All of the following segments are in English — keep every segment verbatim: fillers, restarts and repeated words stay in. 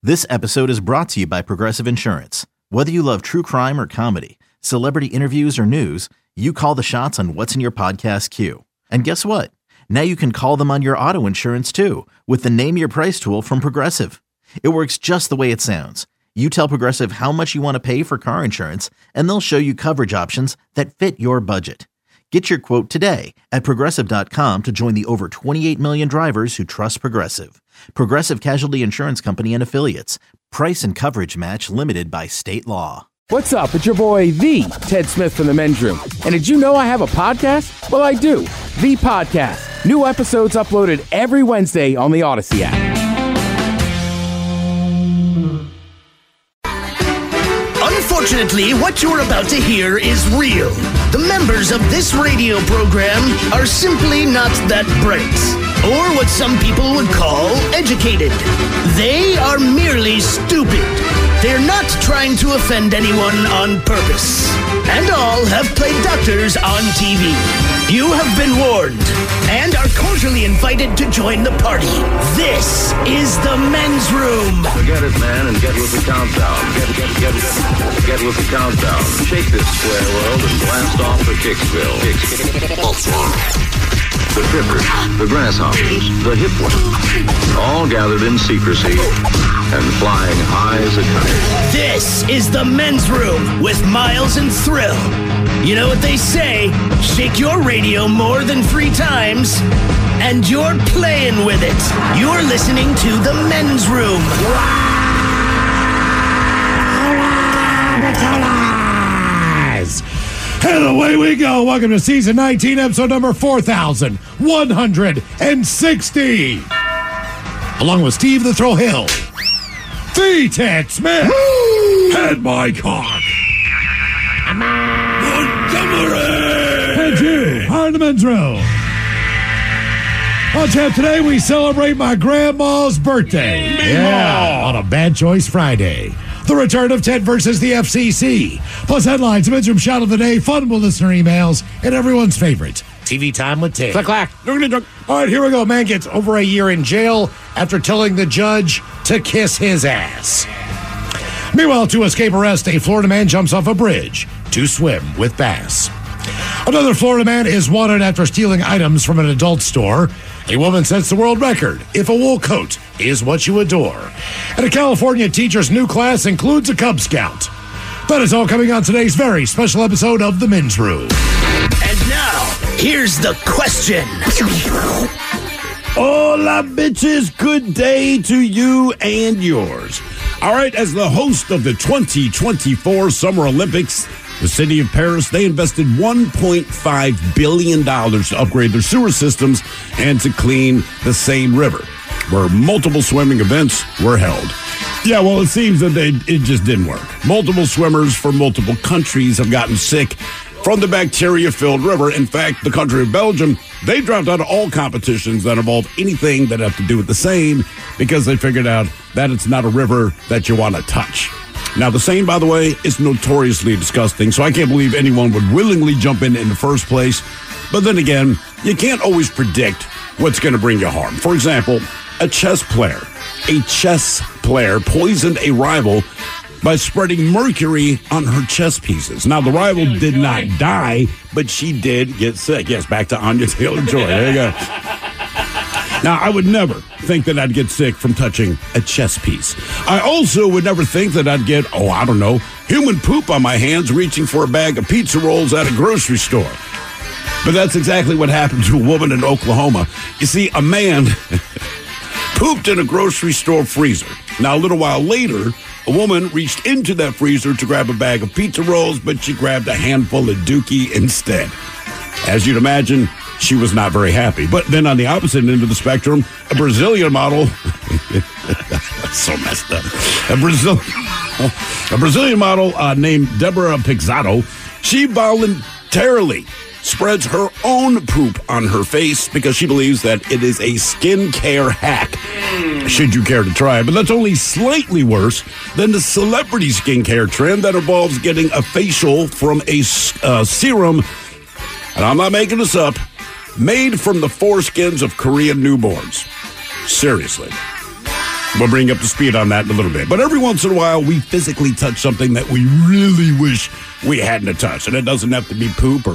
This episode is brought to you by Progressive Insurance. Whether you love true crime or comedy, celebrity interviews or news, you call the shots on what's in your podcast queue. And guess what? Now you can call them on your auto insurance too with the Name Your Price tool from Progressive. It works just the way it sounds. You tell Progressive how much you want to pay for car insurance, and they'll show you coverage options that fit your budget. Get your quote today at Progressive dot com to join the over twenty-eight million drivers who trust Progressive. Progressive Casualty Insurance Company and Affiliates. Price and coverage match limited by state law. What's up? It's your boy, The Ted Smith from The Men's Room. And did you know I have a podcast? Well, I do. The Podcast. New episodes uploaded every Wednesday on the Odyssey app. Unfortunately, what you're about to hear is real. The members of this radio program are simply not that bright, or what some people would call educated. They are merely stupid. They're not trying to offend anyone on purpose. And all have played doctors on T V. You have been warned and are cordially invited to join the party. This is The Men's Room. Forget it, man, and get with the countdown. Get, get, get, get, get with the countdown. Shake this square world and blast off for Kicksville. Kicksville. The trippers, the grasshoppers, the hip ones, all gathered in secrecy and flying high as a kite. This is The Men's Room with Miles and Thrill. You know what they say, shake your radio more than three times, and you're playing with it. You're listening to The Men's Room. And away we go. Welcome to season nineteen, episode number four thousand one hundred sixty. Along with Steve the Thrill Hill, the Ted Smith, and my cock, Montgomery, and you are in the Men's Room. On tap today, we celebrate my grandma's birthday. Yeah, on a Bad Choice Friday. The return of Ted versus the F C C. Plus headlines, Men's Room Shout of the Day, fun with listener emails, and everyone's favorite, T V Time with Ted. Clack, clack. All right, here we go. Man gets over a year in jail after telling the judge to kiss his ass. Meanwhile, to escape arrest, a Florida man jumps off a bridge to swim with bass. Another Florida man is wanted after stealing items from an adult store. A woman sets the world record if a wool coat is what you adore. And a California teacher's new class includes a Cub Scout. That is all coming on today's very special episode of The Men's Room. And now, here's the question. Hola, bitches. Good day to you and yours. All right, as the host of the twenty twenty-four Summer Olympics, the city of Paris, they invested one point five billion dollars to upgrade their sewer systems and to clean the Seine River, where multiple swimming events were held. Yeah, well, it seems that they, it just didn't work. Multiple swimmers from multiple countries have gotten sick from the bacteria-filled river. In fact, the country of Belgium, they dropped out of all competitions that involve anything that have to do with the Seine because they figured out that it's not a river that you want to touch. Now, the Seine, by the way, is notoriously disgusting, so I can't believe anyone would willingly jump in in the first place. But then again, you can't always predict what's going to bring you harm. For example, a chess player. A chess player poisoned a rival by spreading mercury on her chess pieces. Now, the rival did not die, but she did get sick. Yes, back to Anya Taylor-Joy. There you go. Now, I would never think that I'd get sick from touching a chess piece. I also would never think that I'd get, oh, I don't know, human poop on my hands reaching for a bag of pizza rolls at a grocery store. But that's exactly what happened to a woman in Oklahoma. You see, a man pooped in a grocery store freezer. Now, a little while later, a woman reached into that freezer to grab a bag of pizza rolls, but she grabbed a handful of Dookie instead. As you'd imagine, she was not very happy. But then on the opposite end of the spectrum, a Brazilian model, so messed up, a, Brazil, a Brazilian model uh, named Deborah Pixato, she voluntarily spreads her own poop on her face because she believes that it is a skincare hack. Should you care to try it. But that's only slightly worse than the celebrity skincare trend that involves getting a facial from a uh, serum, and I'm not making this up, made from the foreskins of Korean newborns. Seriously. We'll bring you up to speed on that in a little bit. But every once in a while, we physically touch something that we really wish we hadn't touched. And it doesn't have to be poop or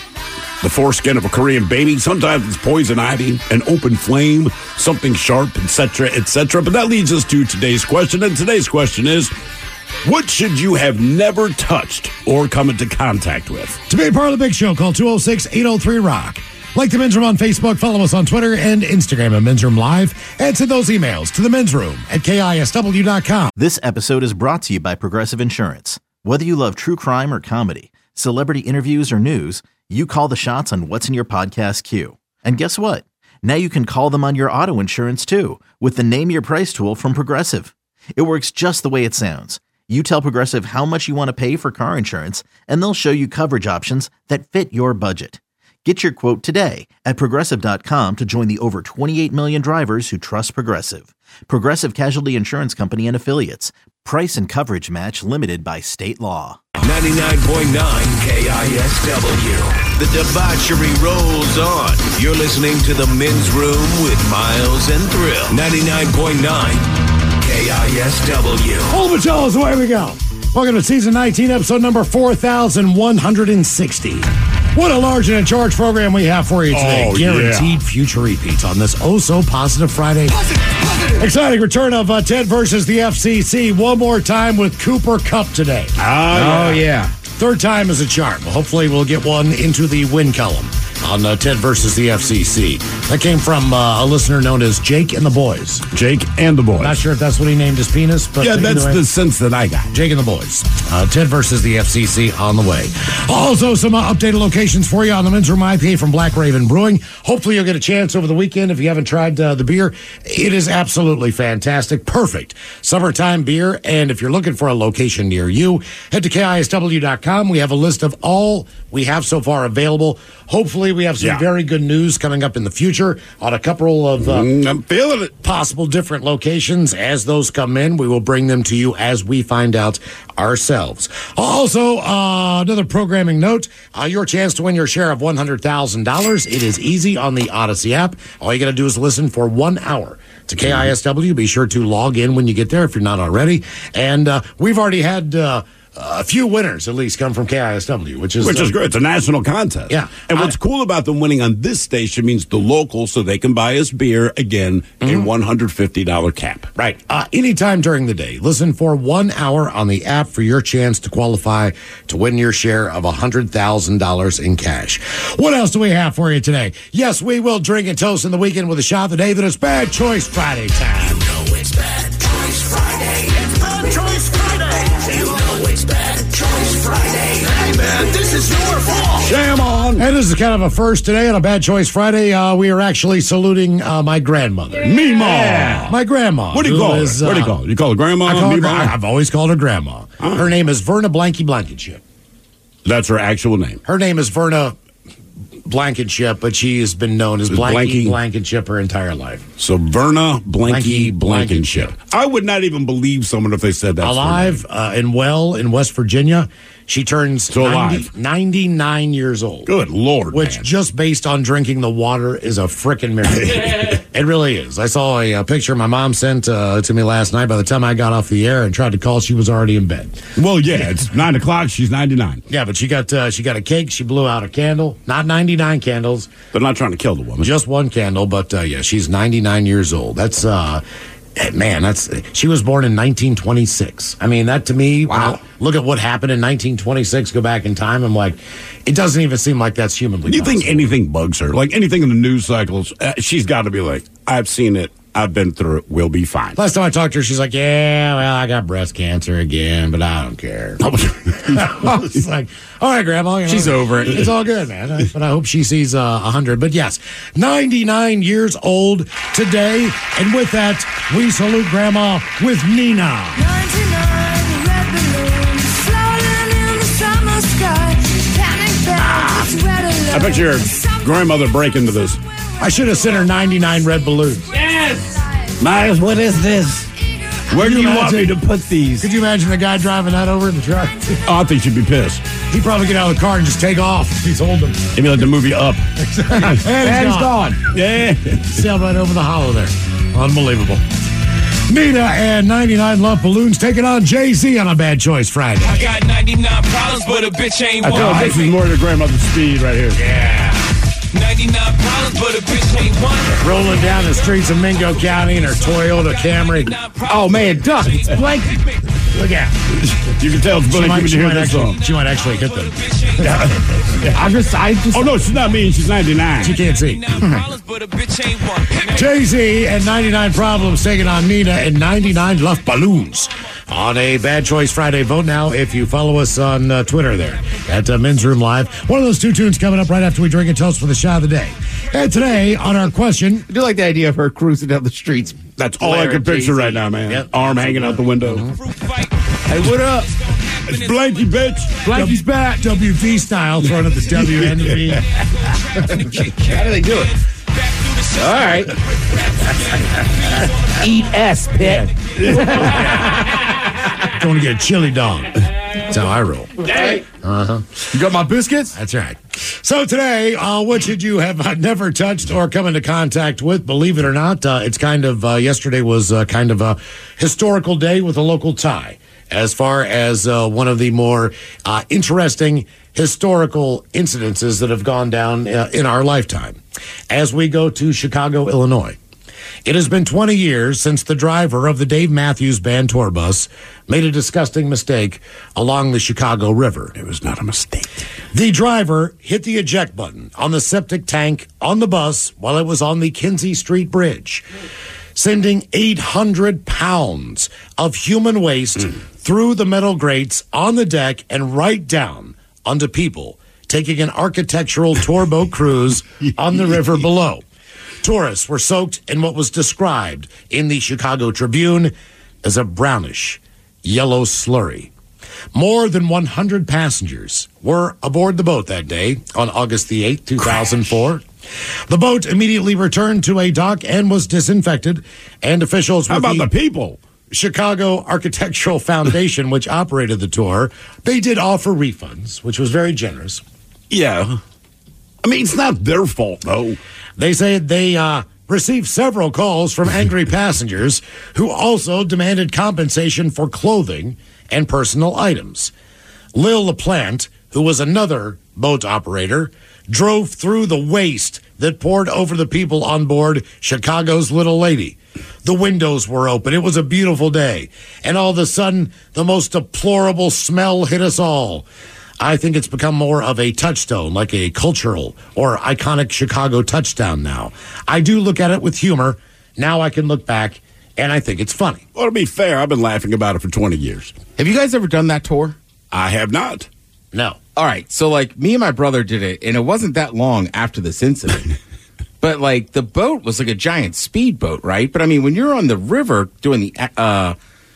the foreskin of a Korean baby. Sometimes it's poison ivy, an open flame, something sharp, et cetera, et cetera. But that leads us to today's question. And today's question is, what should you have never touched or come into contact with? To be a part of the big show, call two oh six, eight oh three, rock. Like the Men's Room on Facebook, follow us on Twitter and Instagram at Men's Room Live, and send those emails to the Men's Room at K I S W dot com. This episode is brought to you by Progressive Insurance. Whether you love true crime or comedy, celebrity interviews or news, you call the shots on what's in your podcast queue. And guess what? Now you can call them on your auto insurance too, with the Name Your Price tool from Progressive. It works just the way it sounds. You tell Progressive how much you want to pay for car insurance, and they'll show you coverage options that fit your budget. Get your quote today at Progressive dot com to join the over twenty-eight million drivers who trust Progressive. Progressive Casualty Insurance Company and Affiliates. Price and coverage match limited by state law. ninety-nine point nine K I S W. The debauchery rolls on. You're listening to The Men's Room with Miles and Thrill. ninety-nine point nine K I S W. All the fellas, away we go. Welcome to season nineteen, episode number four thousand one hundred sixty. What a large and in charge program we have for you today. Oh, Guaranteed yeah. future repeats on this oh so positive Friday. Positive, positive. Exciting return of uh, Ted versus the F C C. One more time with Cooper Cup today. Ah, Oh, yeah. Third time is a charm. Hopefully we'll get one into the win column on uh, Ted versus the F C C. That came from uh, a listener known as Jake and the Boys. Jake and the boys. Not sure if that's what he named his penis, but Yeah, that's either way, the sense that I got. Jake and the Boys. Uh, Ted versus the F C C on the way. Also, some uh, updated locations for you on the Men's Room I P A from Black Raven Brewing. Hopefully, you'll get a chance over the weekend if you haven't tried uh, the beer. It is absolutely fantastic. Perfect summertime beer. And if you're looking for a location near you, head to K I S W dot com. We have a list of all we have so far available. Hopefully, we have some Yeah. very good news coming up in the future on a couple of uh, Mm, I'm feeling it. possible different locations. As those come in, we will bring them to you as we find out ourselves. Also, uh, another programming note, uh, your chance to win your share of one hundred thousand dollars. It is easy on the Odyssey app. All you got to do is listen for one hour to K I S W. Be sure to log in when you get there if you're not already. And uh, we've already had uh, a few winners, at least, come from K I S W, which is, Which uh, is great. It's a national contest. Yeah. And what's I- cool about them winning on this station means the local, so they can buy us beer, again, a one hundred fifty dollars cap. Right. Uh, anytime during the day, listen for one hour on the app for your chance to qualify to win your share of one hundred thousand dollars in cash. What else do we have for you today? Yes, we will drink and toast in the weekend with a shot of the day that is Bad Choice Friday time. You know it's Bad Choice Friday. It's Bad Choice Friday. You know it's Bad Choice Friday. Hey, man, this is your fault. Jam on. And this is kind of a first today on a Bad Choice Friday. Uh, we are actually saluting uh, my grandmother. Meemaw. My grandma. What do you who call her? is, What do you uh, call her? You call her grandma? I call her, Meemaw? I- I've always called her grandma. Her name is Verna Blanky Blankenship. That's her actual name. Her name is Verna Blankenship, but she has been known as Blanky Blanky. Blankenship her entire life. So Verna Blanky Blanky Blankenship. Blankenship. I would not even believe someone if they said that. Alive uh, and well in West Virginia. She turns So ninety, alive. ninety-nine years old. Good Lord, Which, man. just based on drinking the water, is a freaking miracle. It really is. I saw a, a picture my mom sent uh, to me last night. By the time I got off the air and tried to call, she was already in bed. Well, yeah, it's nine o'clock. She's ninety-nine. Yeah, but she got uh, she got a cake. She blew out a candle. Not ninety-nine candles, They're not trying to kill the woman. just one candle. But uh, yeah, she's ninety-nine years old. That's uh, man. That's she was born in nineteen twenty-six. I mean, that to me. Wow. when I look at what happened in nineteen twenty-six. Go back in time. I'm like, it doesn't even seem like that's humanly. Do you think possible. anything bugs her? Like anything in the news cycles, uh, she's got to be like, I've seen it. I've been through it. We'll be fine. Last time I talked to her, she's like, yeah, well, I got breast cancer again, but I don't care. I was like, all right, Grandma. You know, She's over it. It's all good, man. I- But I hope she sees uh, one hundred. But yes, ninety-nine years old today. And with that, we salute Grandma with Nina. ninety-nine red balloons floating in the summer sky. Panic bells, red alert. I bet your grandmother break into this. I should have sent her ninety-nine red balloons. Miles, what is this? Where do you want me to put these? Could you imagine the guy driving that over in the truck? Oh, I think she'd be pissed. He'd probably get out of the car and just take off. He's holding them. It'd be like the movie Up. And he's gone. Yeah. Sailed right over the hollow there. Unbelievable. Nina and ninety-nine Love Balloons taking on Jay-Z on a Bad Choice Friday. I got ninety-nine problems, but a bitch ain't I one. feel like this is more your grandmother's speed right here. Yeah. ninety-nine problems, but a bitch ain't one. Rolling down the streets of Mingo County in her Toyota Camry. Oh, man, Duck, it's Blanky. Look out. You can tell it's She Blake might, when she, you hear might this actually, song. she might actually hit them. I just, I just. Oh, no, she's not mean. She's ninety-nine. She can't see. Problems, but a bitch ain't one. Jay-Z and ninety-nine Problems taking on Nina and ninety-nine Love Balloons on a Bad Choice Friday. Vote now if you follow us on uh, Twitter there at uh, Men's Room Live. One of those two tunes coming up right after we drink and toast for the shot of the day. And today on our question, I do like the idea of her cruising down the streets. That's all I can picture right now, man. Yep. Arm hanging out the window. Hey, what up? It's Blanky, bitch. Blanky's back. W V style, throwing at the W N V. How do they do it? All right. Eat S, pit. Going to get a chili dog. That's how I roll. Uh-huh. You got my biscuits? That's right. So today, uh, what should you have uh, never touched or come into contact with? Believe it or not, uh, it's kind of, uh, yesterday was uh, kind of a historical day with a local tie as far as uh, one of the more uh, interesting historical incidences that have gone down uh, in our lifetime. As we go to Chicago, Illinois. It has been twenty years since the driver of the Dave Matthews Band tour bus made a disgusting mistake along the Chicago River. It was not a mistake. The driver hit the eject button on the septic tank on the bus while it was on the Kinsey Street Bridge, sending eight hundred pounds of human waste mm. through the metal grates on the deck and right down onto people taking an architectural tour boat cruise on the river below. Tourists were soaked in what was described in the Chicago Tribune as a brownish yellow slurry. More than one hundred passengers were aboard the boat that day on August the eighth, two thousand four. Crash. The boat immediately returned to a dock and was disinfected, and officials How with about the, the people? Chicago Architectural Foundation, which operated the tour, they did offer refunds, which was very generous. Yeah. I mean, it's not their fault, though. They say they uh, received several calls from angry passengers who also demanded compensation for clothing and personal items. Lil LaPlante, who was another boat operator, drove through the waste that poured over the people on board Chicago's Little Lady. The windows were open. It was a beautiful day. And all of a sudden, the most deplorable smell hit us all. I think it's become more of a touchstone, like a cultural or iconic Chicago touchdown now. I do look at it with humor. Now I can look back, and I think it's funny. Well, to be fair, I've been laughing about it for twenty years. Have you guys ever done that tour? I have not. No. All right. So, like, me and my brother did it, and it wasn't that long after this incident. But, like, the boat was like a giant speedboat, right? But, I mean, when you're on the river doing the uh,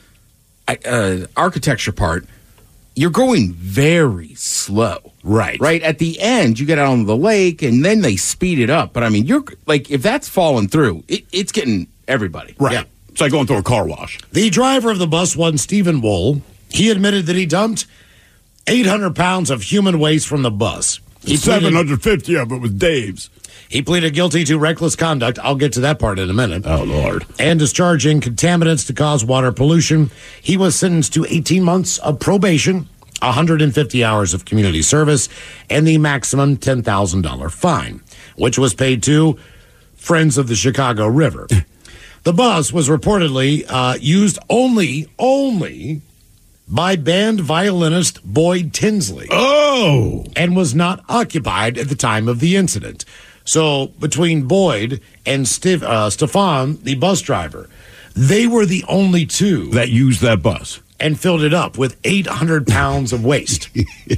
uh, architecture part, you're going very slow. Right. Right? At the end, you get out on the lake, and then they speed it up. But, I mean, you're like, if that's falling through, it, it's getting everybody. Right. Yeah. It's like going through a car wash. The driver of the bus, one Stephen Wool, he admitted that he dumped eight hundred pounds of human waste from the bus. He seven hundred fifty of it was Dave's. He pleaded guilty to reckless conduct. I'll get to that part in a minute. Oh, Lord. And discharging contaminants to cause water pollution. He was sentenced to eighteen months of probation, one hundred fifty hours of community service, and the maximum ten thousand dollars fine, which was paid to Friends of the Chicago River. The bus was reportedly uh, used only, only by band violinist Boyd Tinsley. Oh! And was not occupied at the time of the incident. So between Boyd and Steve, uh, Stefan, the bus driver, they were the only two that used that bus and filled it up with eight hundred pounds of waste.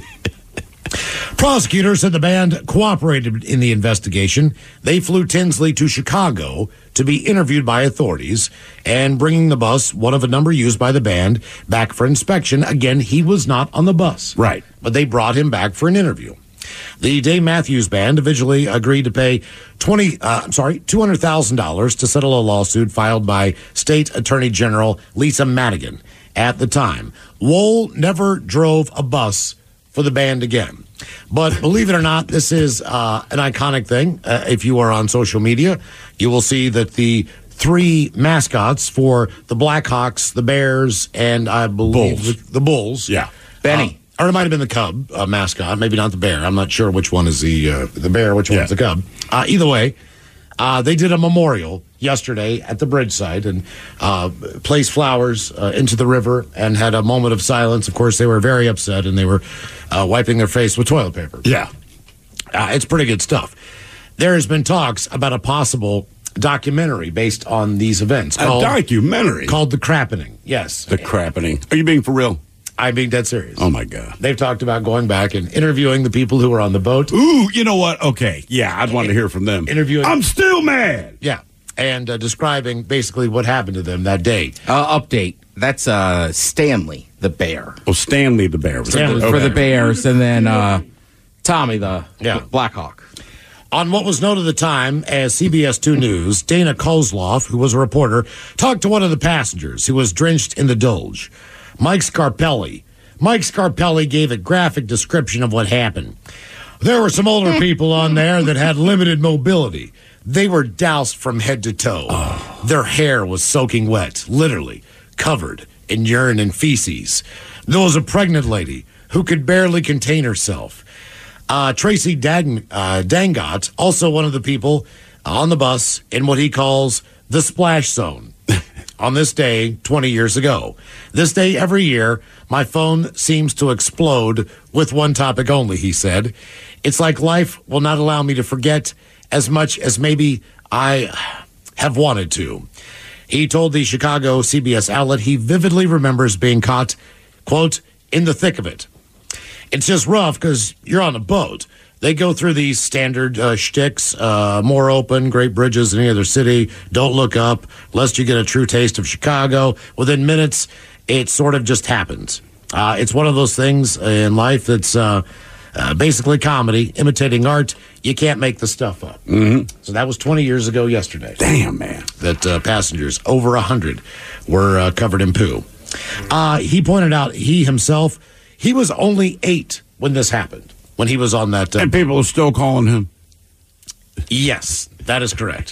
Prosecutors said the band cooperated in the investigation. They flew Tinsley to Chicago to be interviewed by authorities and bringing the bus, one of a number used by the band, back for inspection. Again, he was not on the bus. Right. But they brought him back for an interview. The Dave Matthews Band eventually agreed to pay twenty. Uh, I'm sorry, two hundred thousand dollars to settle a lawsuit filed by State Attorney General Lisa Madigan. At the time, Wool never drove a bus for the band again. But believe it or not, this is uh, an iconic thing. Uh, if you are on social media, you will see that the three mascots for the Blackhawks, the Bears, and I believe Bulls. The, the Bulls. Yeah. Benny. Uh, or it might have been the Cub uh, mascot, maybe not the Bear. I'm not sure which one is the uh, the Bear, which Yeah. one's the Cub. Uh, either way, uh, they did a memorial yesterday at the bridge site and uh, placed flowers uh, into the river and had a moment of silence. Of course, they were very upset and they were uh, wiping their face with toilet paper. Yeah. Uh, it's pretty good stuff. There has been talks about a possible documentary based on these events A documentary. called The Crappening. Yes. The crappening. Are you being for real? I'm being dead serious. Oh, my God. They've talked about going back and interviewing the people who were on the boat. Ooh, you know what? Okay. Yeah, I'd want to hear from them. Interviewing- I'm still mad. Yeah. And uh, describing basically what happened to them that day. Uh, update. That's uh, Stanley, the bear. Oh, Stanley the Bear. Was Stanley it? the For Okay. the Bears, and then uh, Tommy, the Yeah. Blackhawk. On what was known at the time as C B S two News, Dana Kozlov, who was a reporter, talked to one of the passengers who was drenched in the Doge, Mike Scarpelli. Mike Scarpelli gave a graphic description of what happened. There were some older people on there that had limited mobility. They were doused from head to toe. Oh. Their hair was soaking wet, literally covered in urine and feces. There was a pregnant lady who could barely contain herself. Uh, Tracy Dag- uh, Dangot, also one of the people on the bus in what he calls the splash zone. On this day, twenty years ago. This day every year, my phone seems to explode with one topic only, he said. It's like life will not allow me to forget as much as maybe I have wanted to. He told the Chicago C B S outlet he vividly remembers being caught, quote, in the thick of it. It's just rough because you're on a boat. They go through these standard uh, shticks, uh, more open, great bridges than any other city. Don't look up, lest you get a true taste of Chicago. Within minutes, it sort of just happens. Uh, it's one of those things in life that's uh, uh, basically comedy, imitating art. You can't make the stuff up. Mm-hmm. So that was twenty years ago yesterday. Damn, man. That uh, passengers, over one hundred, were uh, covered in poo. Uh, he pointed out he himself, he was only eight when this happened. When he was on that. Uh, And people are still calling him. yes, that is correct.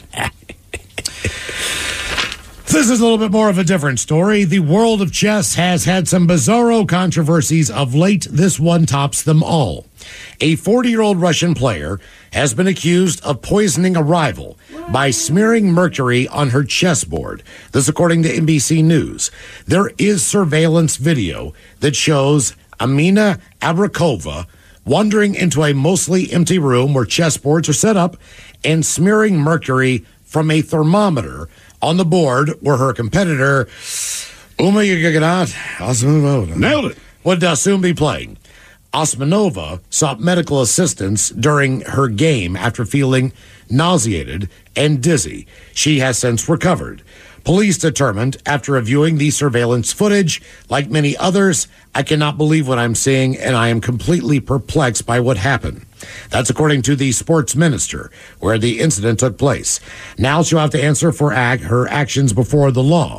This is a little bit more of a different story. The world of chess has had some bizarro controversies of late. This one tops them all. A forty-year-old Russian player has been accused of poisoning a rival by smearing mercury on her chessboard. This according to N B C News. There is surveillance video that shows Amina Abrakova wandering into a mostly empty room where chessboards are set up and smearing mercury from a thermometer on the board where her competitor, Uma Yagagat Osmanova, Nailed it. would uh, soon be playing. Osmanova sought medical assistance during her game after feeling nauseated and dizzy. She has since recovered. Police determined after reviewing the surveillance footage, like many others, I cannot believe what I'm seeing and I am completely perplexed by what happened. That's according to the sports minister, where the incident took place. Now she'll have to answer for act, her actions before the law.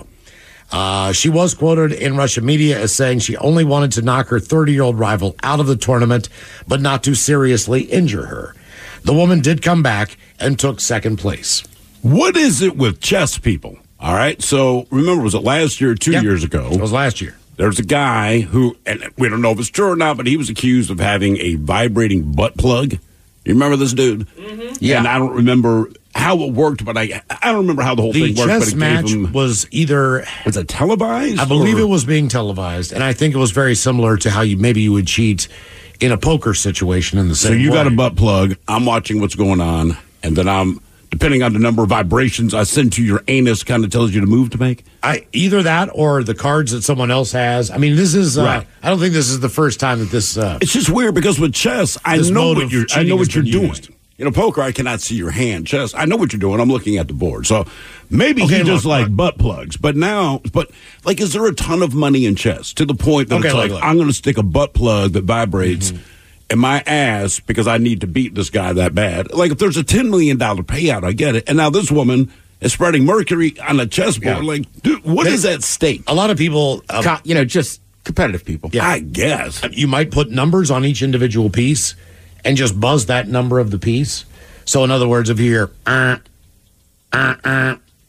Uh, she was quoted in Russian media as saying she only wanted to knock her thirty-year-old rival out of the tournament, but not to seriously injure her. The woman did come back and took second place. What is it with chess people? All right. So remember, was it last year or two Yep. years ago? It was last year. There's a guy who, and we don't know if it's true or not, but he was accused of having a vibrating butt plug. You remember this dude? Mm-hmm. Yeah. And I don't remember how it worked, but I I don't remember how the whole The thing worked. But chess it match gave him, was either, was it televised? I believe or- it was being televised, and I think it was very similar to how you maybe you would cheat in a poker situation in the So same you way. got a butt plug. I'm watching what's going on, and then I'm, depending on the number of vibrations I send to your anus, kind of tells you the move to make. I, either that or the cards that someone else has. I mean, this is. Uh, Right. I don't think this is the first time that this. Uh, It's just weird because with chess, I This know mode what of you're. I cheating know has what you're been doing. used. You know, poker, I cannot see your hand. Chess, I know what you're doing. I'm looking at the board. So maybe Okay, he just look, like look. butt plugs. But now, but like, is there a ton of money in chess to the point that Okay, it's look, like look. I'm going to stick a butt plug that vibrates Mm-hmm. in my ass because I need to beat this guy that bad? Like, if there's a ten million dollar payout, I get it. And now this woman is spreading mercury on a chessboard. Yeah. Like, dude, what They- is at stake? a lot of people. Uh, Co- you know, just competitive people. Yeah. I guess. you might put numbers on each individual piece and just buzz that number of the piece. So, in other words, if you hear, uh, uh, uh,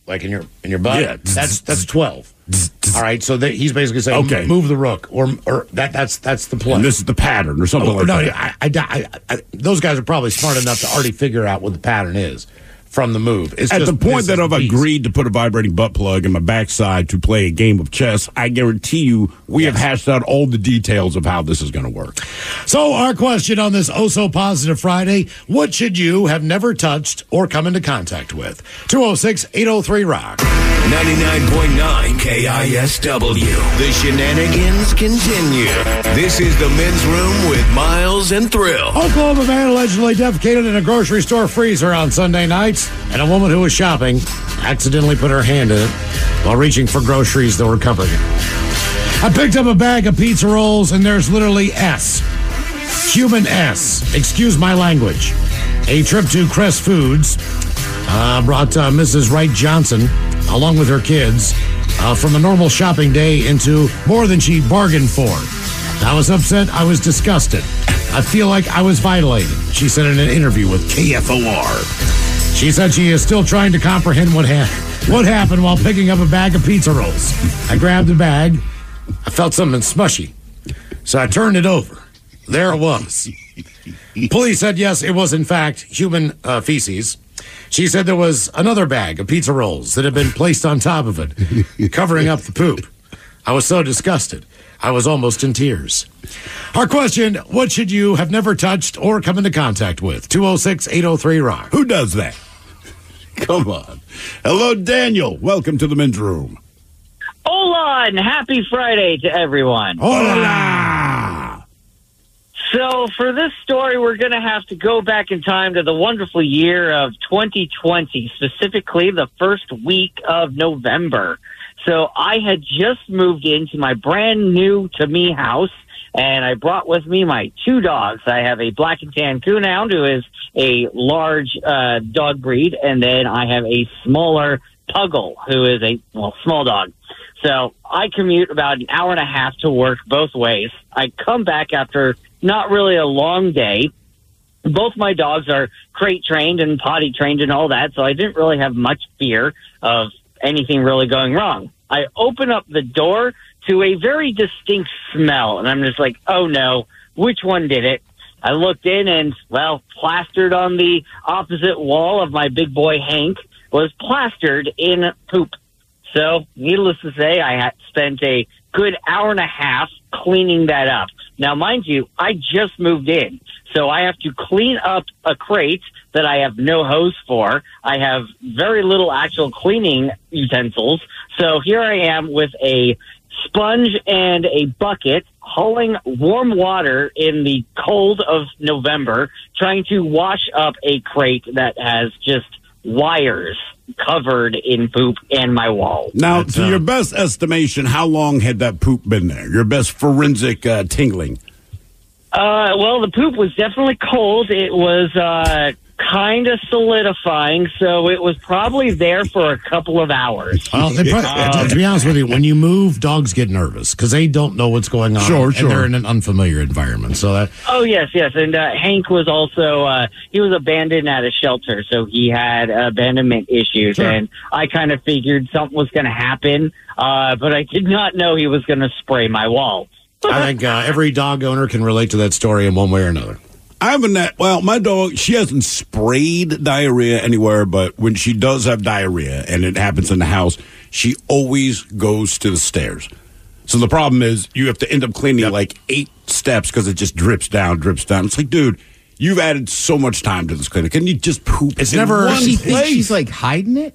like in your in your butt. Yeah. That's that's twelve. All right, so that he's basically saying, Okay. move the rook, or or that that's that's the play. And this is the pattern or something Oh, like no, that. I, I, I, I, those guys are probably smart enough to already figure out what the pattern is from the move. It's At just, the point this that is I've the piece. agreed to put a vibrating butt plug in my backside to play a game of chess, I guarantee you we have hashed out all the details of how this is going to work. So our question on this Oh So Positive Friday, what should you have never touched or come into contact with? two oh six, eight oh three, rock. ninety-nine point nine K I S W. The shenanigans continue. This is the men's room with Miles and Thrill. Oklahoma man allegedly defecated in a grocery store freezer on Sunday night, and a woman who was shopping accidentally put her hand in it while reaching for groceries that were covered. I picked up a bag of pizza rolls, and there's literally S. Human S. Excuse my language. A trip to Crest Foods uh, brought uh, Missus Wright Johnson, along with her kids, uh, from a normal shopping day into more than she bargained for. I was upset. I was disgusted. I feel like I was violated, she said in an interview with K F O R. She said she is still trying to comprehend what, ha- what happened while picking up a bag of pizza rolls. I grabbed the bag. I felt something smushy, so I turned it over. There it was. Police said, yes, it was in fact human uh, feces. She said there was another bag of pizza rolls that had been placed on top of it, covering up the poop. I was so disgusted, I was almost in tears. Our question, what should you have never touched or come into contact with? two oh six, eight oh three, rock. Who does that? Come on. Hello, Daniel. Welcome to the men's room. Hola and happy Friday to everyone. Hola! So for this story, we're going to have to go back in time to the wonderful year of twenty twenty, specifically the first week of November. So I had just moved into my brand new to me house, and I brought with me my two dogs. I have a black and tan coonhound, who is a large uh, dog breed, and then I have a smaller puggle, who is a, well, small dog. So I commute about an hour and a half to work both ways. I come back after not really a long day. Both my dogs are crate trained and potty trained and all that, so I didn't really have much fear of anything really going wrong. I open up the door to a very distinct smell, and I'm just like, oh no, which one did it? I looked in and, well, plastered on the opposite wall of my big boy Hank was plastered in poop. So, needless to say, I had spent a good hour and a half cleaning that up. Now, mind you, I just moved in, so I have to clean up a crate that I have no hose for. I have very little actual cleaning utensils. So here I am with a sponge and a bucket, hauling warm water in the cold of November, trying to wash up a crate that has just wires covered in poop and my wall. Now, That's, to uh, your best estimation, how long had that poop been there? Your best forensic uh, tingling. Uh, well, the poop was definitely cold. It was uh, kind of solidifying, so it was probably there for a couple of hours. Well, they probably, Um, to be honest with you, when you move, dogs get nervous because they don't know what's going on. Sure, and sure. they're in an unfamiliar environment. So that Oh, yes, yes. And uh, Hank was also, uh, he was abandoned at a shelter, so he had abandonment issues. Sure. And I kind of figured something was going to happen, uh, but I did not know he was going to spray my wall. I think uh, every dog owner can relate to that story in one way or another. I haven't that. Well, my dog, she hasn't sprayed diarrhea anywhere, but when she does have diarrhea and it happens in the house, she always goes to the stairs. So the problem is you have to end up cleaning Yep. like eight steps because it just drips down, drips down. It's like, dude, you've added so much time to this clinic. Can you just poop? It's in never- one She place? thinks she's like hiding it?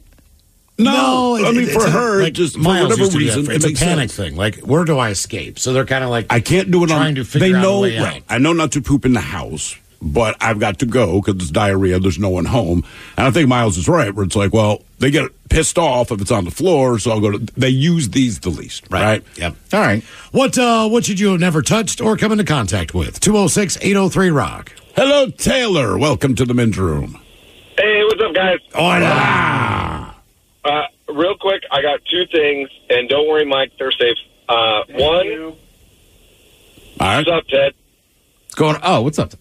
No, I it- mean, it's for a- her, like, just for Miles whatever used to do that. reason, it's it a makes panic sense. thing. Like, where do I escape? So they're kind of like I can't do it on. trying to figure they out know, a way right? out. I know not to poop in the house, but I've got to go because it's diarrhea. There's no one home, and I think Miles is right. Where it's like, well, they get pissed off if it's on the floor, so I'll go to. They use these the least, right? Yep. All right. What uh, what should you have never touched or come into contact with? two oh six, eight oh three, rock. Hello, Taylor. Welcome to the men's room. Hey, what's up, guys? Hola. Uh, real quick, I got two things, and don't worry, Mike, they're safe. Uh, one, All right. what's up, Ted? What's going? Oh, what's up?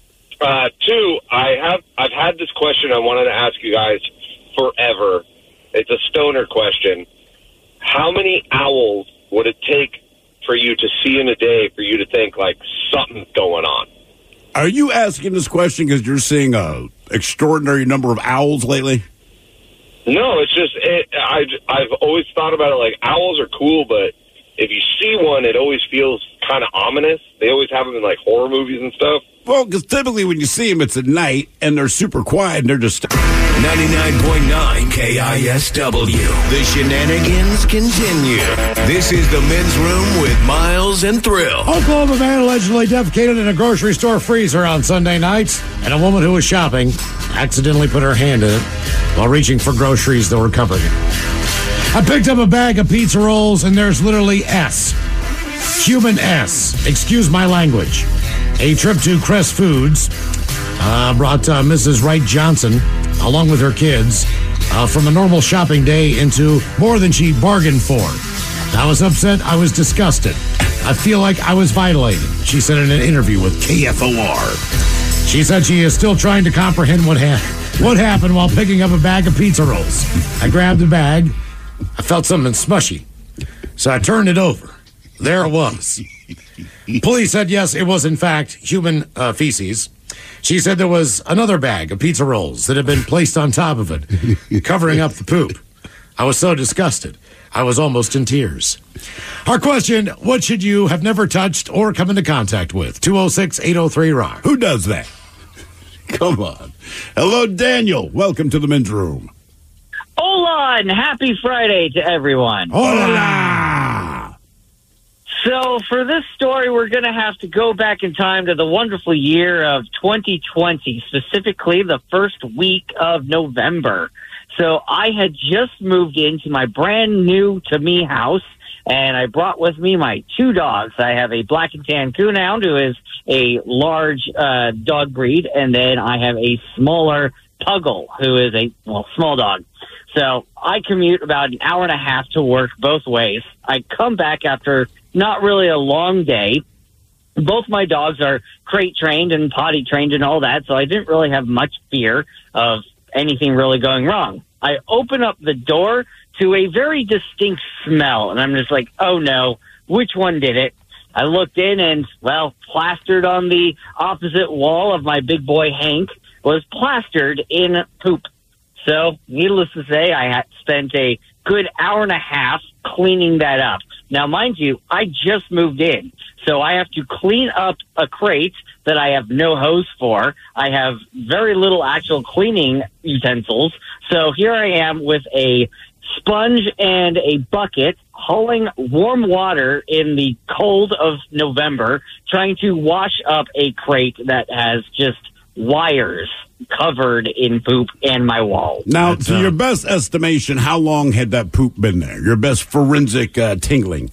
Uh, two, I have I've had this question I wanted to ask you guys forever, It's a stoner question. How many owls would it take for you to see in a day for you to think, like, something's going on? Are you asking this question because you're seeing a extraordinary number of owls lately? No, it's just, it, I, I've always thought about it like, owls are cool, but if you see one, it always feels kind of ominous. They always have them in, like, horror movies and stuff. Well, because typically when you see them, it's at night, and they're super quiet, and they're just... ninety-nine point nine K I S W. The shenanigans continue. This is the Men's Room with Miles and Thrill. Oklahoma man allegedly defecated in a grocery store freezer on Sunday night, and a woman who was shopping accidentally put her hand in it while reaching for groceries that were covered. I picked up a bag of pizza rolls, and there's literally S. Human S. Excuse my language. A trip to Crest Foods uh, brought uh, Missus Wright Johnson, along with her kids, uh, from a normal shopping day into more than she bargained for. I was upset. I was disgusted. I feel like I was violated, she said in an interview with K F O R. She said she is still trying to comprehend what, ha- what happened while picking up a bag of pizza rolls. I grabbed the bag. I felt something smushy, so I turned it over. There it was. Police said, yes, it was in fact human uh, feces. She said there was another bag of pizza rolls that had been placed on top of it, covering up the poop. I was so disgusted, I was almost in tears. Our question, what should you have never touched or come into contact with? two oh six, eight oh three, rock. Who does that? Come on. Hello, Daniel. Welcome to the Men's Room. Hola, and happy Friday to everyone. Hola! So for this story, we're going to have to go back in time to the wonderful year of twenty twenty, specifically the first week of November. So I had just moved into my brand new to me house, and I brought with me my two dogs. I have a black and tan coonhound, who is a large uh, dog breed, and then I have a smaller puggle, who is a, well, small dog. So I commute about an hour and a half to work both ways. I come back after not really a long day. Both my dogs are crate trained and potty trained and all that, so I didn't really have much fear of anything really going wrong. I open up the door to a very distinct smell, and I'm just like, oh no, which one did it? I looked in, and, well, plastered on the opposite wall of my big boy Hank was plastered in poop. So, needless to say, I had spent a good hour and a half cleaning that up. Now, mind you, I just moved in, so I have to clean up a crate that I have no hose for. I have very little actual cleaning utensils. So here I am with a sponge and a bucket, hauling warm water in the cold of November, trying to wash up a crate that has just wires covered in poop and my wall. Now, to uh, your best estimation, how long had that poop been there? Your best forensic uh, tingling?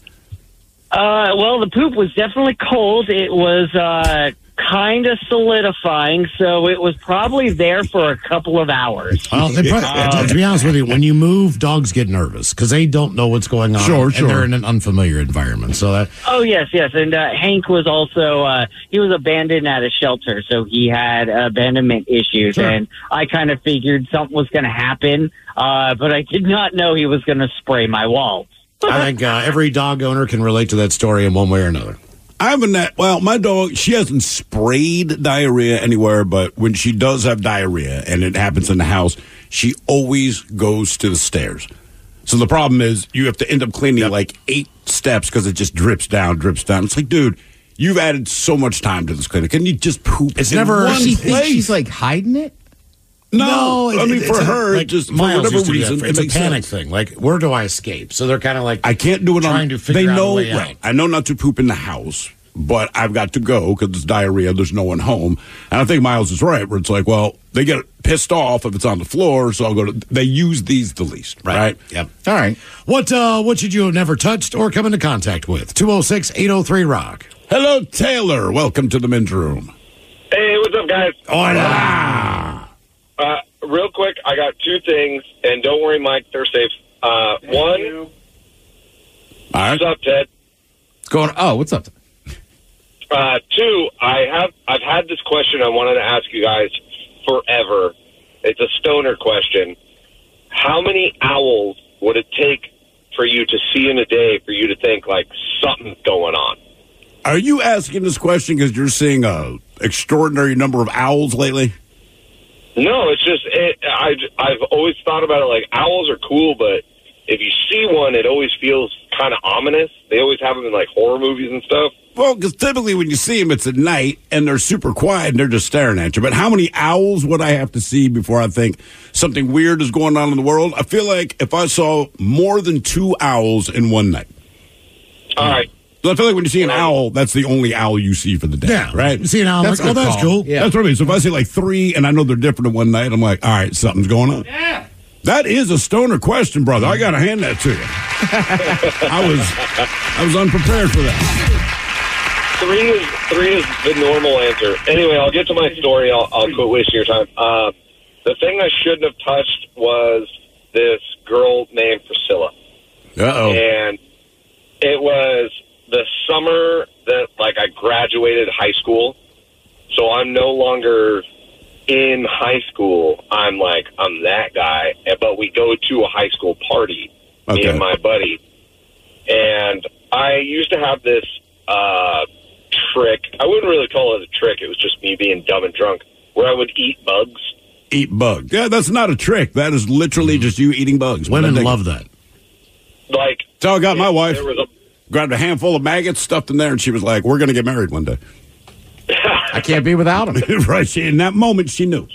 Uh, well, the poop was definitely cold. It was uh, kind of solidifying, so it was probably there for a couple of hours. Well, they probably, um, to be honest with you, when you move, dogs get nervous because they don't know what's going on. Sure, sure. And they're in an unfamiliar environment. So that. Oh yes, yes, and uh, Hank was also uh, he was abandoned at a shelter, so he had abandonment issues, Sure. and I kind of figured something was going to happen, uh, but I did not know he was going to spray my wall. I think uh, every dog owner can relate to that story in one way or another. I haven't that. Well, my dog, she hasn't sprayed diarrhea anywhere, but when she does have diarrhea and it happens in the house, she always goes to the stairs. So the problem is you have to end up cleaning yep. like eight steps because it just drips down, drips down. It's like, dude, you've added so much time to this clinic. Can you just poop? It's in never. One She place? thinks she's like hiding it. No, No, I mean it- for it's a- her, like, just for Miles whatever used to do that. reason, it's it a makes panic sense. thing. Like, where do I escape? So they're kind of like, I can't do it trying on. to figure they out a know, way out. right? I know not to poop in the house, but I've got to go because it's diarrhea. There's no one home, and I think Miles is right. Where it's like, well, they get pissed off if it's on the floor, so I'll go to. They use these the least, right? right? Yep. All right. What uh, what should you have never touched or come into contact with? two oh six, eight oh three, rock. Hello, Taylor. Welcome to the Men's Room. Hey, what's up, guys? Hola. Uh, real quick, I got two things, and don't worry, Mike, they're safe. Uh, one, All right. what's up, Ted? What's going? Oh, what's up? Uh, two, I have I've had this question I wanted to ask you guys forever. It's a stoner question. how many owls would it take for you to see in a day for you to think, like, something's going on? Are you asking this question because you're seeing a extraordinary number of owls lately? No, it's just, it, I, I've always thought about it like owls are cool, but if you see one, it always feels kind of ominous. They always have them in, like, horror movies and stuff. Well, because typically when you see them, it's at night, and they're super quiet, and they're just staring at you. But how many owls would I have to see before I think something weird is going on in the world? I feel like if I saw more than two owls in one night. All right. So I feel like when you see an owl, that's the only owl you see for the day, Yeah, right? You see an owl, That's like, oh, a good that's call. cool. Yeah. That's what I mean. So if I see like three, and I know they're different in one night, I'm like, all right, something's going on. Yeah. That is a stoner question, brother. I got to hand that to you. I was, I was unprepared for that. Three is three is the normal answer. Anyway, I'll get to my story. I'll, I'll quit wasting your time. Uh, the thing I shouldn't have touched was this girl named Priscilla. Uh-oh. And it was the summer that, like, I graduated high school. So I'm no longer in high school. I'm like, I'm that guy. But we go to a high school party, me Okay. and my buddy. And I used to have this uh, trick. I wouldn't really call it a trick. It was just me being dumb and drunk, where I would eat bugs. Eat bugs. Yeah, that's not a trick. That is literally just you eating bugs. Women But I think- love that. Like, That's how I got my wife. there was a Grabbed a handful of maggots, stuffed in there, and she was like, we're going to get married one day. I can't be without him. Right. She, in that moment, she knew.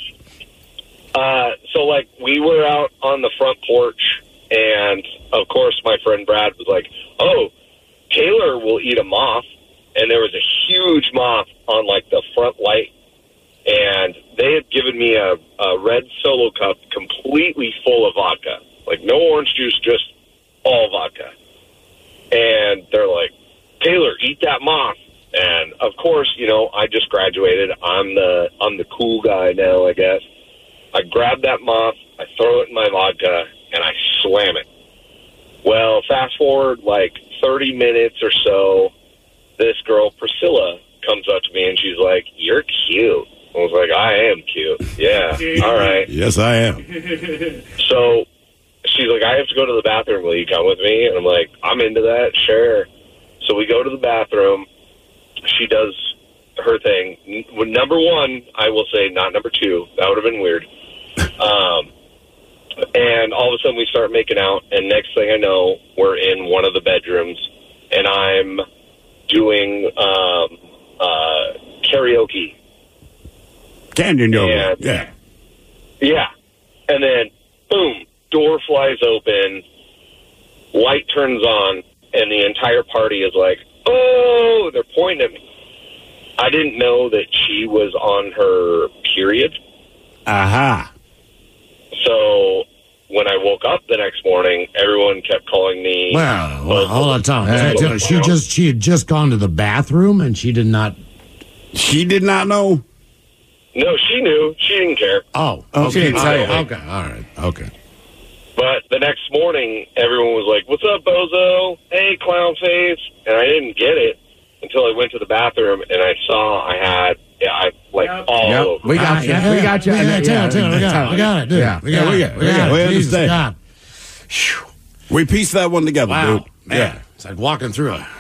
Uh, so, like, we were out on the front porch, and, of course, my friend Brad was like, oh, Taylor will eat a moth. And there was a huge moth on, like, the front light. And they had given me a, a red Solo cup completely full of vodka. Like, no orange juice, just all vodka. And they're like, Taylor, eat that moth. And, of course, you know, I just graduated. I'm the I'm the cool guy now, I guess. I grab that moth, I throw it in my vodka, and I slam it. Well, fast forward like thirty minutes or so, this girl, Priscilla, comes up to me, and she's like, you're cute. I was like, I am cute. Yeah, all right. Yes, I am. So she's like, I have to go to the bathroom. Will you come with me? And I'm like, I'm into that. Sure. So we go to the bathroom. She does her thing. N- Number one, I will say, not number two. That would have been weird. Um, and all of a sudden we start making out, and next thing I know, we're in one of the bedrooms, and I'm doing um, uh, karaoke. Canyon yoga. And- Yeah. Yeah. And then, boom, door flies open, light turns on, and the entire party is like, oh, they're pointing at me. I didn't know that she was on her period. Aha. So when I woke up the next morning, everyone kept calling me. Well, well hold on, Tom. Hey. Tell her, She just she had just gone to the bathroom and she did not. She did not know. No, she knew. She didn't care. Oh, Oh, she didn't tell you. Okay, all right, okay. But the next morning, everyone was like, what's up, bozo? Hey, clown face. And I didn't get it until I went to the bathroom and I saw I had, yeah, I, like, all Yep. over. We got Ah, you. yeah, We yeah. got you. Yeah, And, Taylor, yeah, Taylor, we got it. We got it, dude. Yeah. We got Yeah, we it. got it. We got it. We Jesus understand. God. We pieced that one together, Wow, dude. man. Yeah. It's like walking through a.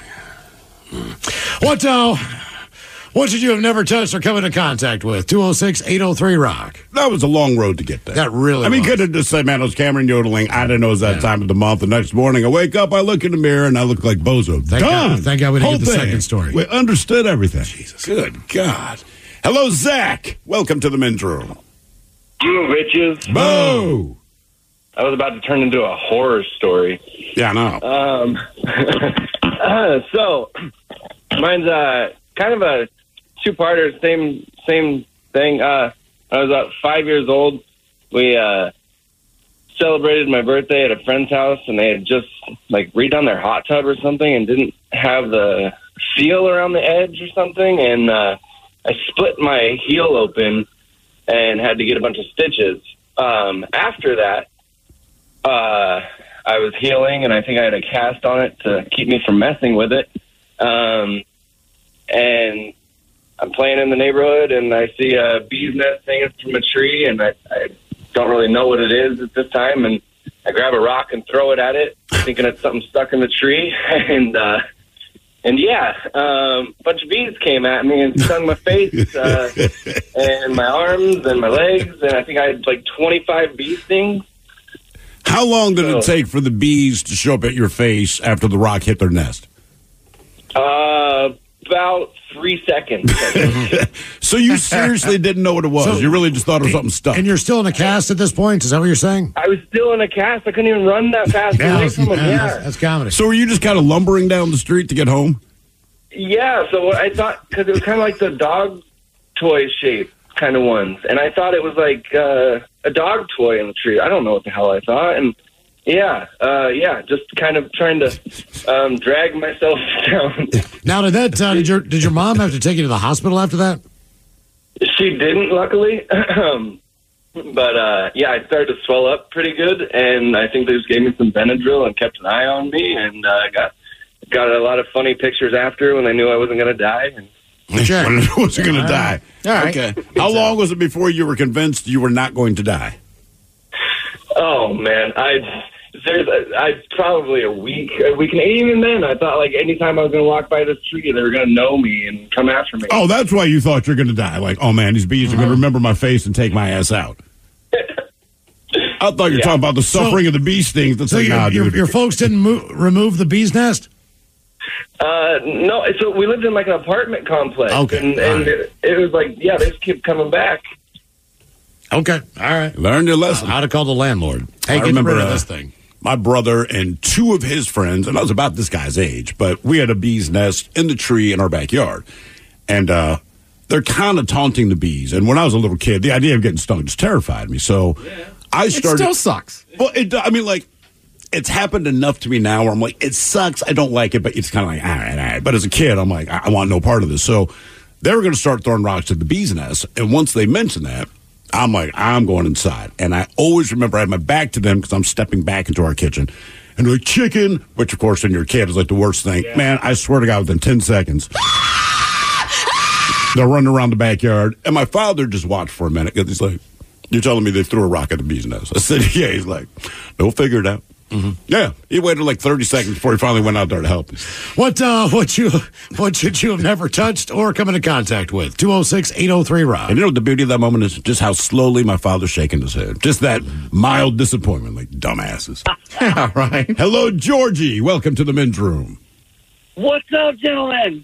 What, uh, what should you have never touched or come into contact with? two oh six, eight oh three, rock. That was a long road to get there. That really I mean, was. could have just said, man, it was Cameron yodeling. I didn't know it was that Yeah. time of the month. The next morning, I wake up, I look in the mirror, and I look like Bozo. Thank Done. God- thank God we didn't Whole get the thing. second story. We understood everything. Jesus. Good God. Hello, Zach. Welcome to the men's room. You riches. Boo. I was about to turn into a horror story. Yeah, I know. Um, uh, so, mine's uh, kind of a two-parter, same same thing. Uh, I was about five years old. We uh, celebrated my birthday at a friend's house, and they had just like redone their hot tub or something, and didn't have the seal around the edge or something, and uh, I split my heel open and had to get a bunch of stitches. Um, after that, uh, I was healing, and I think I had a cast on it to keep me from messing with it. Um, and I'm playing in the neighborhood, and I see a bee's nest hanging from a tree, and I, I don't really know what it is at this time. And I grab a rock and throw it at it, thinking it's something stuck in the tree. And, uh, and yeah, um, a bunch of bees came at me and stung my face uh, and my arms and my legs. And I think I had like twenty-five bee stings. How long did So- it take for the bees to show up at your face after the rock hit their nest? Uh, about three seconds. So you seriously didn't know what it was? So- you really just thought it was something stuck? And you're still in a cast at this point? Is that what you're saying? I was still in a cast. I couldn't even run that fast Yeah, away that's, from them. yeah, Yeah. that's, that's comedy. So were you just kind of lumbering down the street to get home? Yeah, so what I thought, because it was kind of like the dog toy shape kind of ones. And I thought it was like uh, a dog toy in the tree. I don't know what the hell I thought. And yeah, uh, yeah, just kind of trying to um, drag myself down. Now, did that uh, did your did your mom have to take you to the hospital after that? She didn't, luckily. But uh, yeah, I started to swell up pretty good. And I think they just gave me some Benadryl and kept an eye on me. And uh, got got a lot of funny pictures after when they knew I wasn't going to die. And Sure. When I wasn't going to die. All right. Okay. How long was it before you were convinced you were not going to die? oh man, I there's a, I probably a week, a week, and even then, I thought like anytime I was going to walk by this tree, they were going to know me and come after me. Oh, that's why you thought you're going to die. Like, oh man, these bees are going to remember my face and take my ass out. I thought you were Yeah. talking about the suffering of the bee stings. That's So like, your, nah, your, dude. your folks didn't mo- remove the bee's nest? Uh, no, so we lived in like an apartment complex. Okay, and, all and right. it, it was like, yeah, they just kept coming back. Okay, all right. Learn your lesson. I'd have called the landlord. Hey, I get remember rid of uh, this thing. my brother and two of his friends, and I was about this guy's age, but we had a bee's nest in the tree in our backyard. And uh, they're kind of taunting the bees. And when I was a little kid, the idea of getting stung just terrified me. So I It started. still sucks. Well, it, I mean, like, it's happened enough to me now where I'm like, it sucks. I don't like it, but it's kind of like, all right, all right. But as a kid, I'm like, I, I want no part of this. So they were going to start throwing rocks at the bee's nest. And once they mentioned that, I'm like, I'm going inside. And I always remember I had my back to them because I'm stepping back into our kitchen. And they're like, chicken, which, of course, when you're a kid is like the worst thing. Man, I swear to God, within ten seconds, they're running around the backyard. And my father just watched for a minute because he's like, you're telling me they threw a rock at the bee's nest? I said, yeah. He's like, they'll figure it out. Mm-hmm. Yeah. He waited like thirty seconds before he finally went out there to help me. What uh, what you what should you have never touched or come into contact with? two oh six, eight oh three, Rob. And you know what the beauty of that moment is? Just how slowly my father's shaking his head. Just that mild disappointment, like dumbasses. All right. Hello, Georgie. Welcome to the men's room. What's up, gentlemen?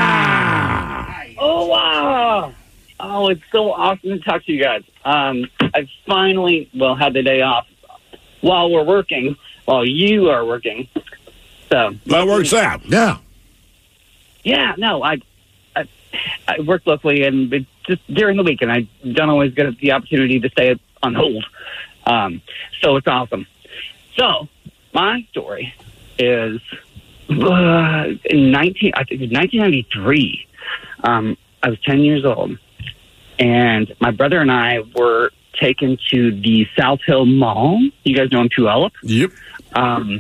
Hola! Oh, wow. Oh, it's so awesome to talk to you guys. Um, I finally, well, had the day off while we're working, while you are working. So That works out. Yeah. yeah, no, I, I, I work locally, and it's just during the week, and I don't always get the opportunity to stay on hold. Um, so it's awesome. So my story is uh, in nineteen, I think it was nineteen ninety-three. Um, I was ten years old, and my brother and I were taken to the South Hill Mall. You guys know in Puyallup? Yep. Um,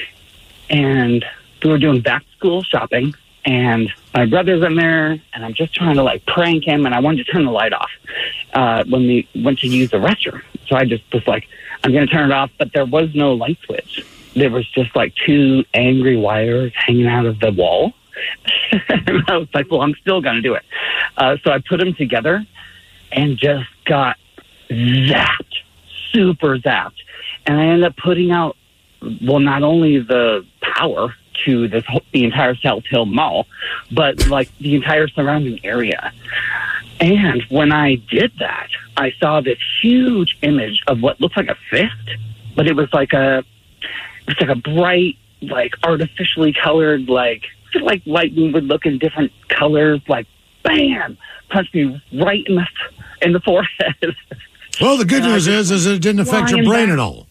and we were doing back to school shopping, and my brother's in there, and I'm just trying to like prank him, and I wanted to turn the light off uh, when we went to use the restroom. So I just was like, I'm going to turn it off, but there was no light switch. There was just like two angry wires hanging out of the wall. And I was like, well, I'm still going to do it. Uh, so I put them together and just got zapped, super zapped. And I ended up putting out, well, not only the power to this whole, the entire South Hill Mall, but like the entire surrounding area. And when I did that, I saw this huge image of what looked like a fist, but it was like a, it was like a bright, like artificially colored, like, like lightning would look in different colors, like, bam, punched me right in the, in the forehead. Well, the good And I news just is, is it didn't affect your flying brain back. at all.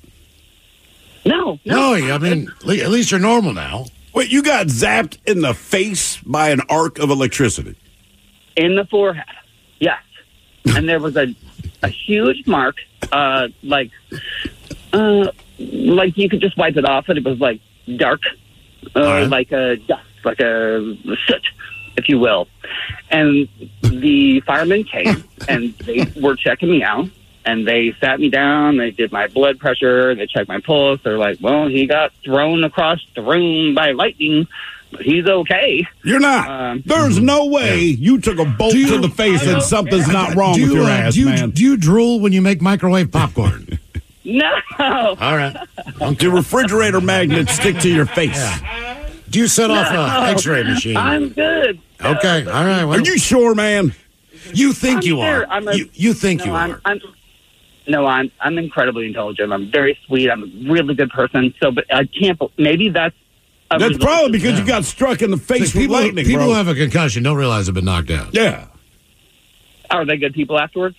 No, no. No, I mean, le- at least you're normal now. Wait, you got zapped in the face by an arc of electricity? In the forehead, yes. And there was a a huge mark, uh, like, uh, like you could just wipe it off, and it was like dark, uh, right. like a dust, like a soot, if you will. And the firemen came, and they were checking me out, And they sat me down, they did my blood pressure, they checked my pulse. They're like, well, he got thrown across the room by lightning, but he's okay. You're not. Um, There's no way you took a bolt you- to the face and something's not wrong do you, with your uh, ass, do you, man. Do you drool when you make microwave popcorn? No. All right. Do refrigerator magnets stick to your face? Do you set off No. an X-ray machine? I'm good. Okay. All right. Well, Are you sure, man? You think I'm you sure. are. I'm a- you, you think no, you I'm, are. I'm, no, I'm I'm incredibly intelligent. I'm very sweet. I'm a really good person. So, but I can't. bel- Maybe that's. a That's result probably of- because Yeah. you got struck in the face See, with people lightning, people bro. who have a concussion don't realize they've been knocked out. Yeah. Are they good people afterwards?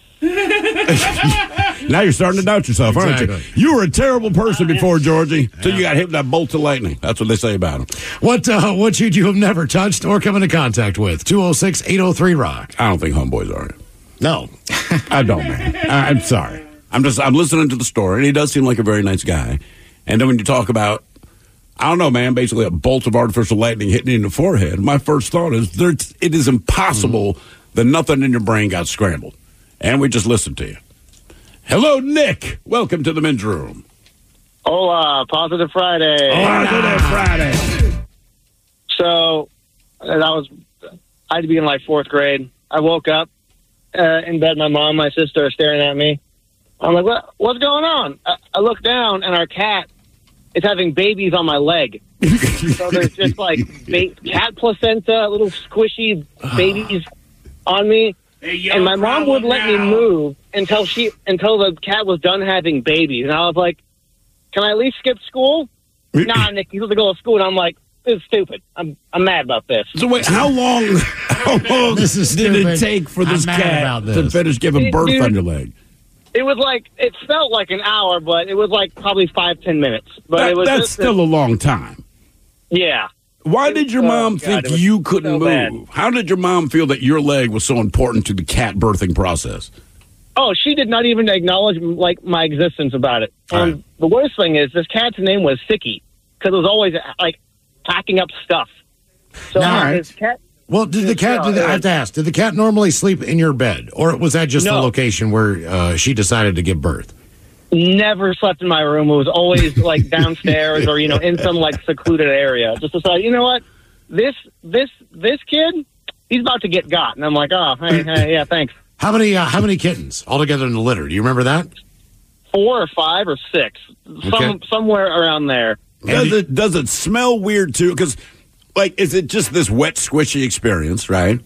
Now you're starting to doubt yourself, aren't you? Exactly. You were a terrible person before, Georgie, till you got hit with that bolt of lightning. That's what they say about him. What uh, what should you have never touched or come into contact with? two oh six, eight oh three, rock. I don't think homeboys are. No. I don't, man. I, I'm sorry. I'm just, I'm listening to the story, and he does seem like a very nice guy. And then when you talk about, I don't know, man, basically a bolt of artificial lightning hitting you in the forehead, my first thought is there, it is impossible mm-hmm. that nothing in your brain got scrambled. And we just listened to you. Hello, Nick. Welcome to the men's room. Hola, Positive Friday. Positive Friday. So, uh, that was, I had to be in like fourth grade. I woke up uh, in bed. My mom, my sister are staring at me. I'm like, what? What's going on? I, I look down, and our cat is having babies on my leg. So there's just like ba- cat placenta, little squishy babies on me. Hey, And my mom wouldn't let me move until she until the cat was done having babies. And I was like, can I at least skip school? Nah, Nick, you have to go to school. And I'm like, this is stupid. I'm I'm mad about this. So wait, how long, how long This is did it stupid. take for I'm this mad cat about to this. finish giving It- birth dude. on your leg? It was like, it felt like an hour, but it was like probably five, ten minutes. But That- it was that's just, still a long time. yeah. Why did your Oh, mom God, think it was you couldn't so move? bad. How did your mom feel that your leg was so important to the cat birthing process? Oh, she did not even acknowledge like my existence about it. And Right. the worst thing is, this cat's name was Sicky because it was always like packing up stuff. So Now- this cat. Well, did the cat, did the, I have to ask, did the cat normally sleep in your bed? Or was that just the No. location where uh, she decided to give birth? Never slept in my room. It was always like downstairs or, you know, in some like secluded area. Just decided, you know what? This, this, this kid, he's about to get got. And I'm like, oh, hey, hey, yeah, thanks. How many uh, how many kittens altogether in the litter? Do you remember that? Four or five or six. Some, Okay. somewhere around there. Does it does it smell weird too? Because, like, is it just this wet, squishy experience, right?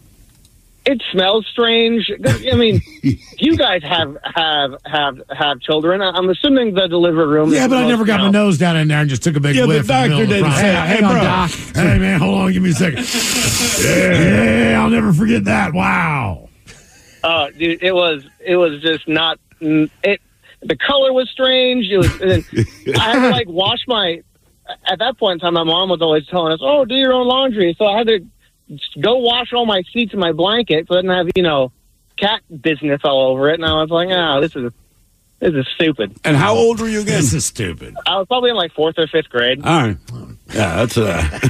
It smells strange. I mean, you guys have have have have children. I'm assuming the delivery room. Yeah, is but I the never most, got you my know- nose down in there and just took a big Yeah, the whiff. in doctor middle of the didn't process. say, Hey, "Hey, hang on, bro." Doc. Hey, man, hold on. Give me a second. yeah, yeah, I'll never forget that. Wow. Oh, dude, it was it was just not mm, it. The color was strange. It was. And then I had to like wash my. At that point in time, my mom was always telling us, "Oh, do your own laundry." So I had to go wash all my sheets and my blanket, so I didn't have you know cat business all over it. And I was like, "Oh, this is this is stupid." And how old were you again? This is stupid. I was probably in like fourth or fifth grade. All right. Yeah, that's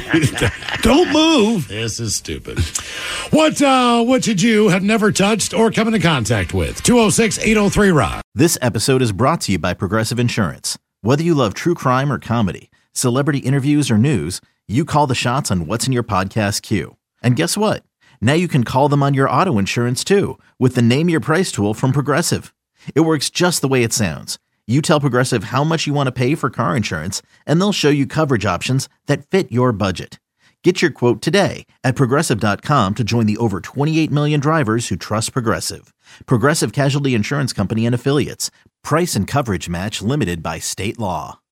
uh don't move. This is stupid. What uh, what should you have never touched or come into contact with? two oh six, eight oh three, rock. This episode is brought to you by Progressive Insurance. Whether you love true crime or comedy, celebrity interviews or news, you call the shots on what's in your podcast queue. And guess what? Now you can call them on your auto insurance too with the Name Your Price tool from Progressive. It works just the way it sounds. You tell Progressive how much you want to pay for car insurance, and they'll show you coverage options that fit your budget. Get your quote today at Progressive dot com to join the over twenty-eight million drivers who trust Progressive. Progressive Casualty Insurance Company and Affiliates. Price and coverage match limited by state law.